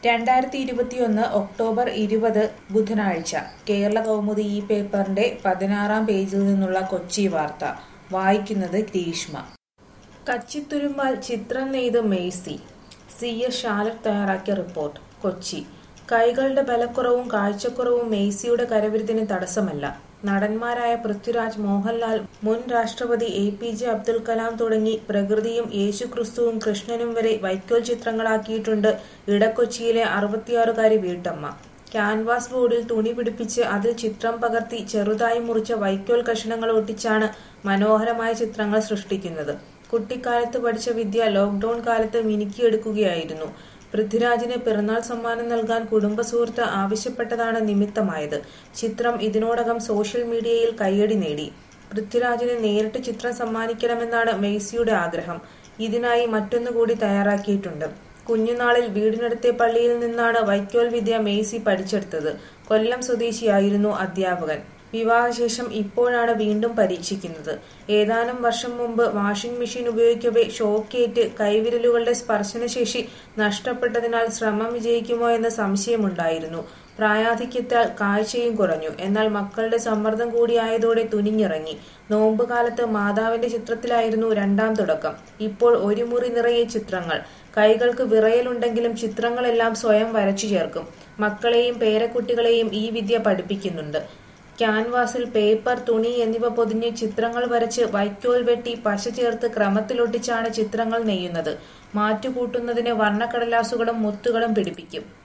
2021 October 20 ബുധനാഴ്ച കേരള കൗമുദി ഈ പേപ്പറിന്റെ 16-ാം പേജിൽ നിന്നുള്ള കൊച്ചി വാർത്ത വായിക്കുന്നത് ഗ്രീഷ്മ. കച്ചിത്തുരുമ്പാൽ ചിത്രം നെയ്ത് മെയ്സി. CS ഷാലറ്റ് തയ്യാറാക്കിയ റിപ്പോർട്ട്. കൊച്ചി. കൈകളുടെ ബലക്കുറവും കാഴ്ചക്കുറവും മെയ്സിയുടെ കരവിരുതിന് തടസ്സമല്ല. നടന്മാരായ പൃഥ്വിരാജ്, മോഹൻലാൽ, മുൻ രാഷ്ട്രപതി APJ അബ്ദുൽ കലാം തുടങ്ങി പ്രകൃതിയും യേശുക്രിസ്തുവും കൃഷ്ണനും വരെ വൈക്കോൽ ചിത്രങ്ങളാക്കിയിട്ടുണ്ട് ഇടക്കൊച്ചിയിലെ 66-കാരി വീട്ടമ്മ. ക്യാൻവാസ് ബോർഡിൽ തുണി പിടിപ്പിച്ച് അതിൽ ചിത്രം പകർത്തി ചെറുതായി മുറിച്ച വൈക്കോൽ കഷണങ്ങൾ ഒട്ടിച്ചാണ് മനോഹരമായ ചിത്രങ്ങൾ സൃഷ്ടിക്കുന്നത്. കുട്ടിക്കാലത്ത് പഠിച്ച വിദ്യ ലോക്ഡൌൺ കാലത്ത് മിനുക്കിയെടുക്കുകയായിരുന്നു. പൃഥ്വിരാജിന് പിറന്നാൾ സമ്മാനം നൽകാൻ കുടുംബ സുഹൃത്ത് ആവശ്യപ്പെട്ടതാണ് നിമിത്തമായത്. ചിത്രം ഇതിനോടകം സോഷ്യൽ മീഡിയയിൽ കയ്യടി നേടി. പൃഥ്വിരാജിന് നേരിട്ട് ചിത്രം സമ്മാനിക്കണമെന്നാണ് മെയ്സിയുടെ ആഗ്രഹം. ഇതിനായി മറ്റൊന്നുകൂടി തയ്യാറാക്കിയിട്ടുണ്ട്. കുഞ്ഞുനാളിൽ വീടിനടുത്തെ പള്ളിയിൽ നിന്നാണ് വൈക്കോൽ വിദ്യ മെയ്സി പഠിച്ചെടുത്തത്. കൊല്ലം സ്വദേശിയായിരുന്നു അധ്യാപകൻ. വിവാഹശേഷം ഇപ്പോഴാണ് വീണ്ടും പരീക്ഷിക്കുന്നത്. ഏതാനും വർഷം മുമ്പ് വാഷിംഗ് മെഷീൻ ഉപയോഗിക്കവെ ഷോക്കേറ്റ് കൈവിരലുകളുടെ സ്പർശനശേഷി നഷ്ടപ്പെട്ടതിനാൽ ശ്രമം വിജയിക്കുമോ എന്ന സംശയമുണ്ടായിരുന്നു. പ്രായാധിക്യത്താൽ കാഴ്ചയും കുറഞ്ഞു. എന്നാൽ മക്കളുടെ സമ്മർദ്ദം കൂടിയായതോടെ തുനിഞ്ഞിറങ്ങി. നോമ്പുകാലത്ത് മാതാവിന്റെ ചിത്രത്തിലായിരുന്നു രണ്ടാം തുടക്കം. ഇപ്പോൾ ഒരു മുറി നിറയെ ചിത്രങ്ങൾ. കൈകൾക്ക് വിറയലുണ്ടെങ്കിലും ചിത്രങ്ങളെല്ലാം സ്വയം വരച്ചു ചേർക്കും. മക്കളെയും പേരക്കുട്ടികളെയും ഈ വിദ്യ പഠിപ്പിക്കുന്നുണ്ട്. ക്യാൻവാസിൽ പേപ്പർ, തുണി എന്നിവ പൊതിഞ്ഞ് ചിത്രങ്ങൾ വരച്ച് വൈക്കോൽ വെട്ടി പശ ചേർത്ത് ക്രമത്തിലൊട്ടിച്ചാണ് ചിത്രങ്ങൾ നെയ്യുന്നത്. മാറ്റുകൂട്ടുന്നതിന് വർണ്ണക്കടലാസുകളും മുത്തുകളും പിടിപ്പിക്കും.